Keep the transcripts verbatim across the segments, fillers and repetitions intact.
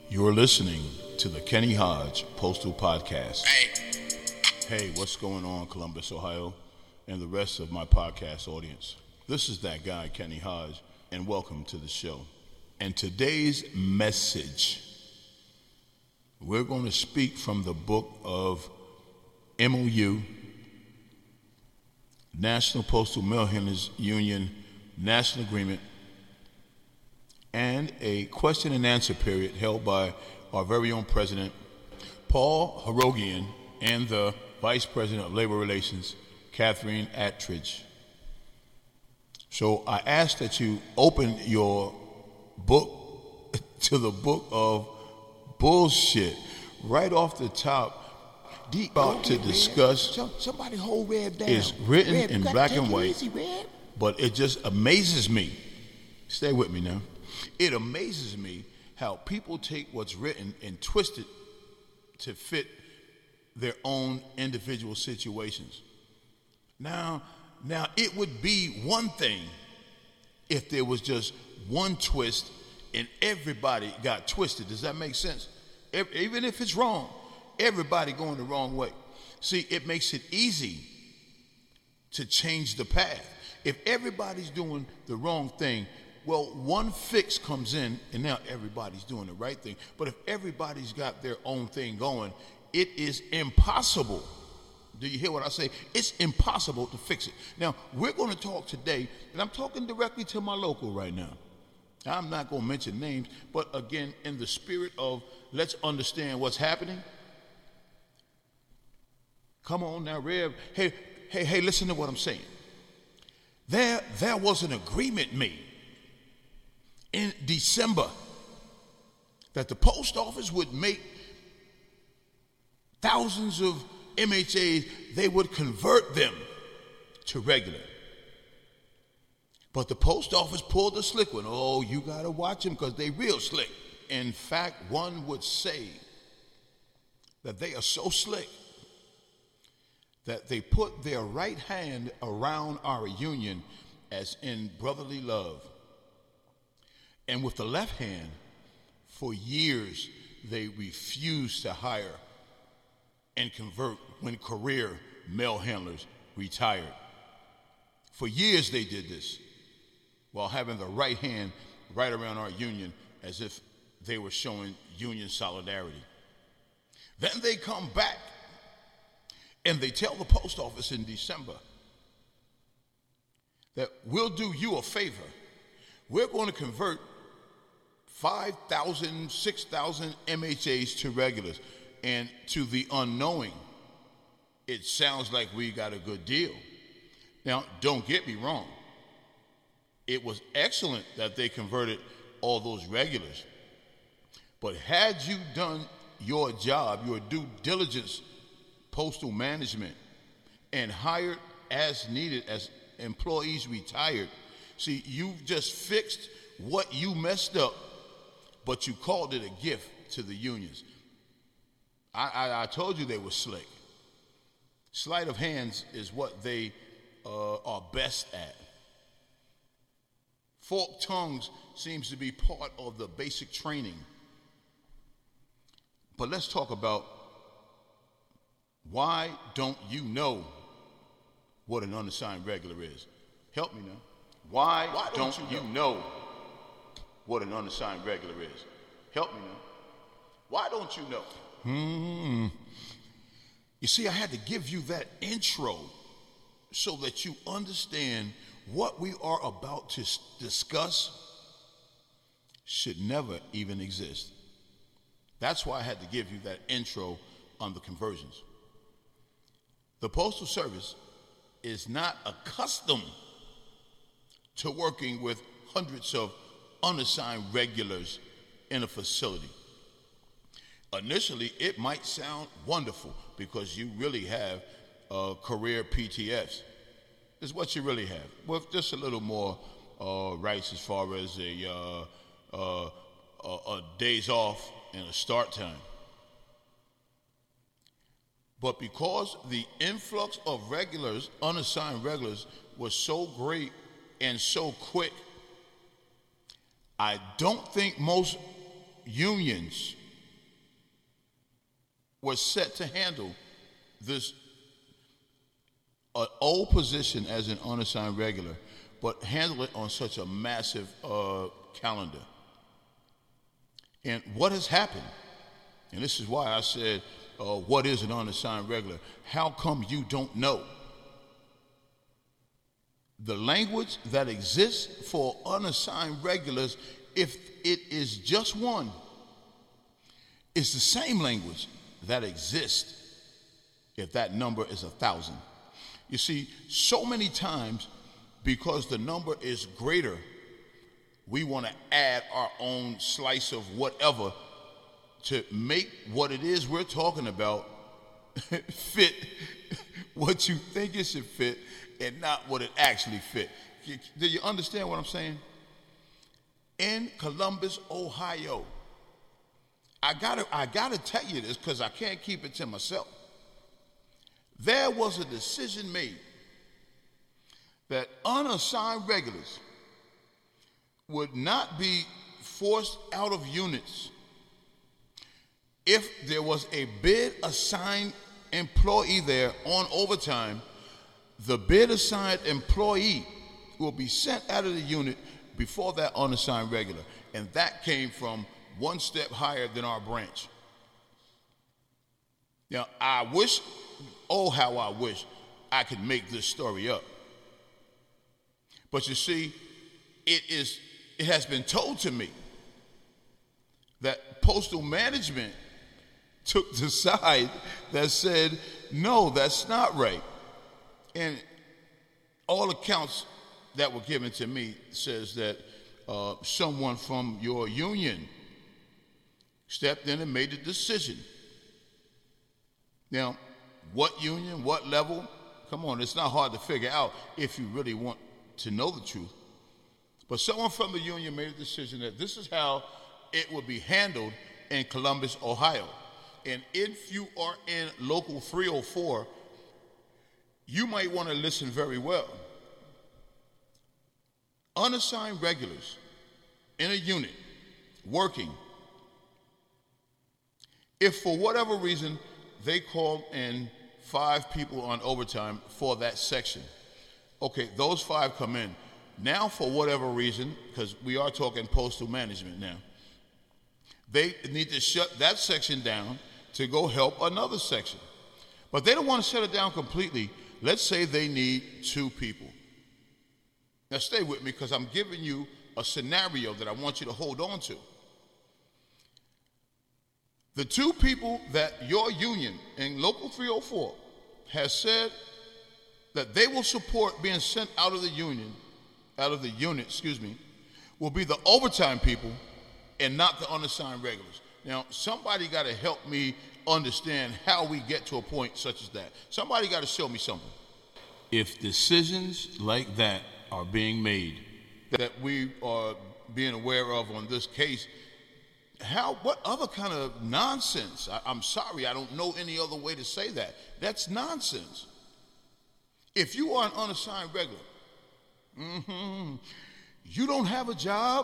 You're listening to the Kenny Hodge Postal Podcast. Hey. Hey, what's going on, Columbus, Ohio, and the rest of my podcast audience? This is that guy, Kenny Hodge, and welcome to the show. And today's message, we're going to speak from the book of M O U, National Postal Mail Handlers Union National Agreement, and a question and answer period held by our very own president, Paul Harogian, and the Vice President of Labor Relations, Catherine Attridge. So I ask that you open your book to the book of bullshit. Right off the top, deep about to discuss Somebody hold Red down. is written Red, in you black gotta and take it white, easy, Red. but it just amazes me. Stay with me now. It amazes me how people take what's written and twist it to fit their own individual situations. Now, now it would be one thing if there was just one twist and everybody got twisted. Does that make sense? Ev- Even if it's wrong, everybody going the wrong way. See, it makes it easy to change the path. If everybody's doing the wrong thing, well, one fix comes in and now everybody's doing the right thing. But if everybody's got their own thing going, it is impossible. Do you hear what I say? It's impossible to fix it. Now, we're going to talk today, and I'm talking directly to my local right now. I'm not going to mention names, but again, in the spirit of let's understand what's happening. Come on now, Rev. Hey, hey, hey, listen to what I'm saying. There, there was an agreement made in December that the post office would make thousands of M H As, they would convert them to regular. But the post office pulled the slick one. Oh, you got to watch them because they real slick. In fact, one would say that they are so slick that they put their right hand around our union as in brotherly love. And with the left hand, for years, they refused to hire and convert when career mail handlers retired. For years, they did this while having the right hand right around our union as if they were showing union solidarity. Then they come back and they tell the post office in December that we'll do you a favor. We're going to convert five thousand, six thousand M H As to regulars. And to the unknowing, it sounds like we got a good deal. Now, don't get me wrong. It was excellent that they converted all those regulars. But had you done your job, your due diligence, postal management, and hired as needed as employees retired, see, you've just fixed what you messed up, but you called it a gift to the unions. I, I, I told you they were slick. Sleight of hands is what they uh, are best at. Forked tongues seems to be part of the basic training. But let's talk about why don't you know what an unassigned regular is? Help me now. Why, why don't, don't you, know? you know what an unassigned regular is? Help me now. Why don't you know? Hmm. You see, I had to give you that intro so that you understand what we are about to discuss should never even exist. That's why I had to give you that intro on the conversions. The Postal Service is not accustomed to working with hundreds of unassigned regulars in a facility. Initially, it might sound wonderful because you really have uh, career P T Fs. This is what you really have, with just a little more uh, rights as far as a, uh, uh, a, a days off and a start time. But because the influx of regulars, unassigned regulars, was so great and so quick, I don't think most unions was set to handle this uh, old position as an unassigned regular, but handle it on such a massive uh, calendar. And what has happened, and this is why I said, uh, what is an unassigned regular? How come you don't know? The language that exists for unassigned regulars, if it is just one, is the same language that exists if that number is a thousand. You see, so many times, because the number is greater, we want to add our own slice of whatever to make what it is we're talking about fit what you think it should fit and not what it actually fit. Do you understand what I'm saying? In Columbus, Ohio, I gotta, I gotta tell you this because I can't keep it to myself. There was a decision made that unassigned regulars would not be forced out of units if there was a bid assigned employee there on overtime. The bid assigned employee will be sent out of the unit before that unassigned regular. And that came from one step higher than our branch. Now, I wish, oh, how I wish I could make this story up. But you see, it is, it has been told to me that postal management took the side that said, no, that's not right. And all accounts that were given to me says that uh, someone from your union stepped in and made a decision. Now, what union, what level? Come on, it's not hard to figure out if you really want to know the truth. But someone from the union made a decision that this is how it would be handled in Columbus, Ohio. And if you are in Local three oh four, you might want to listen very well. Unassigned regulars in a unit working, if for whatever reason they called in five people on overtime for that section, okay, those five come in. Now, for whatever reason, because we are talking postal management now, they need to shut that section down to go help another section. But they don't want to shut it down completely. Let's say they need two people. Now stay with me because I'm giving you a scenario that I want you to hold on to. The two people that your union in Local three oh four has said that they will support being sent out of the union, out of the unit, excuse me, will be the overtime people and not the unassigned regulars. Now, somebody got to help me understand how we get to a point such as that. Somebody got to show me something. If decisions like that are being made, that we are being aware of on this case, how, what other kind of nonsense? I, I'm sorry, I don't know any other way to say that. That's nonsense. If you are an unassigned regular, mm-hmm, you don't have a job,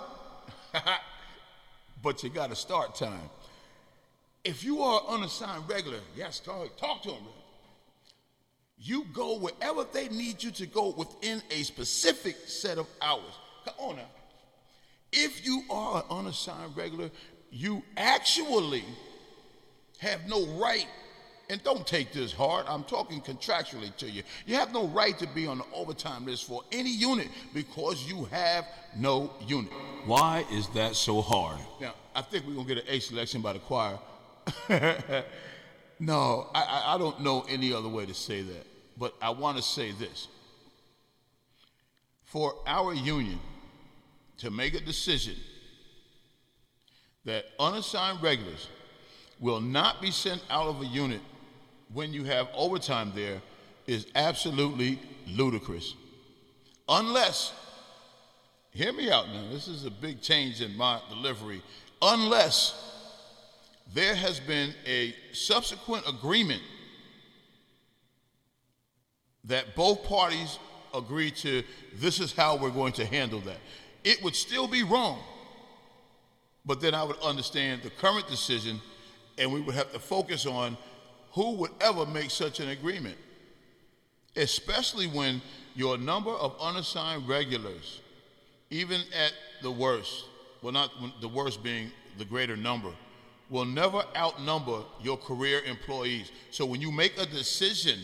but you got a start time. If you are unassigned regular, yes, talk, talk to them. You go wherever they need you to go within a specific set of hours. Come on now. If you are an unassigned regular, you actually have no right, and don't take this hard, I'm talking contractually to you. You have no right to be on the overtime list for any unit because you have no unit. Why is that so hard? Now, I think we're going to get an A selection by the choir. No, I, I don't know any other way to say that. But I want to say this. For our union to make a decision that unassigned regulars will not be sent out of a unit when you have overtime there is absolutely ludicrous. Unless, hear me out now, this is a big change in my delivery, unless there has been a subsequent agreement that both parties agree to, this is how we're going to handle that. It would still be wrong, but then I would understand the current decision and we would have to focus on who would ever make such an agreement? Especially when your number of unassigned regulars, even at the worst, well, not the worst being the greater number, will never outnumber your career employees. So when you make a decision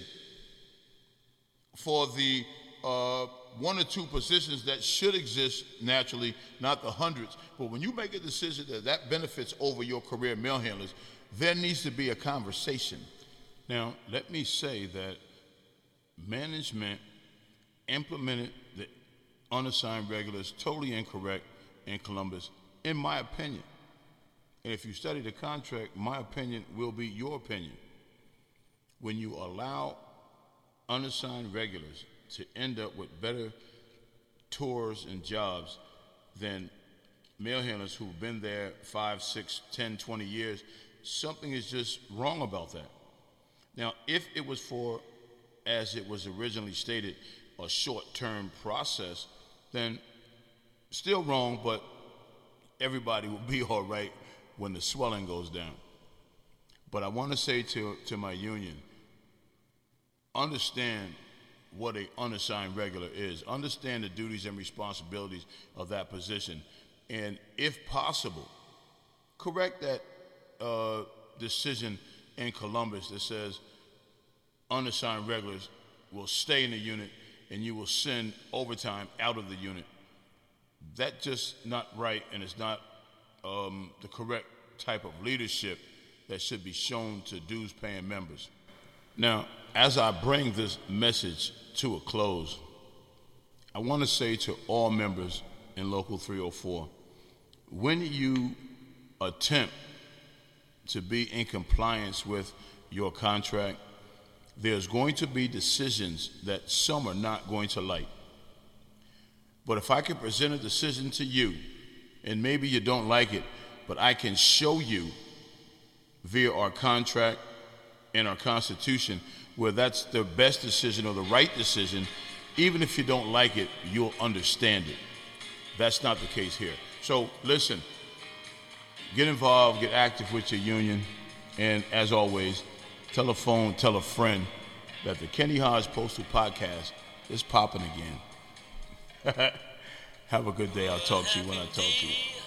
for the uh, one or two positions that should exist naturally, not the hundreds, but when you make a decision that that benefits over your career mail handlers, there needs to be a conversation. Now, let me say that management implemented the unassigned regulars totally incorrect in Columbus, in my opinion. And if you study the contract, my opinion will be your opinion. When you allow unassigned regulars to end up with better tours and jobs than mail handlers who've been there five, six, ten, twenty years, something is just wrong about that. Now, if it was for, as it was originally stated, a short-term process, then still wrong, but everybody will be all right when the swelling goes down. But I want to say to, to my union, understand what an unassigned regular is. Understand the duties and responsibilities of that position. And if possible, correct that uh, decision in Columbus that says unassigned regulars will stay in the unit and you will send overtime out of the unit. That's just not right, and it's not um, the correct type of leadership that should be shown to dues-paying members. Now, as I bring this message to a close, I want to say to all members in Local three oh four, when you attempt to be in compliance with your contract, there's going to be decisions that some are not going to like. But if I can present a decision to you, and maybe you don't like it, but I can show you via our contract and our Constitution where that's the best decision or the right decision, even if you don't like it, you'll understand it. That's not the case here. So listen, get involved, get active with your union, and as always, tell a phone, tell a friend that the Kenny Hodge Postal Podcast is popping again. Have a good day. I'll talk to you when I talk to you.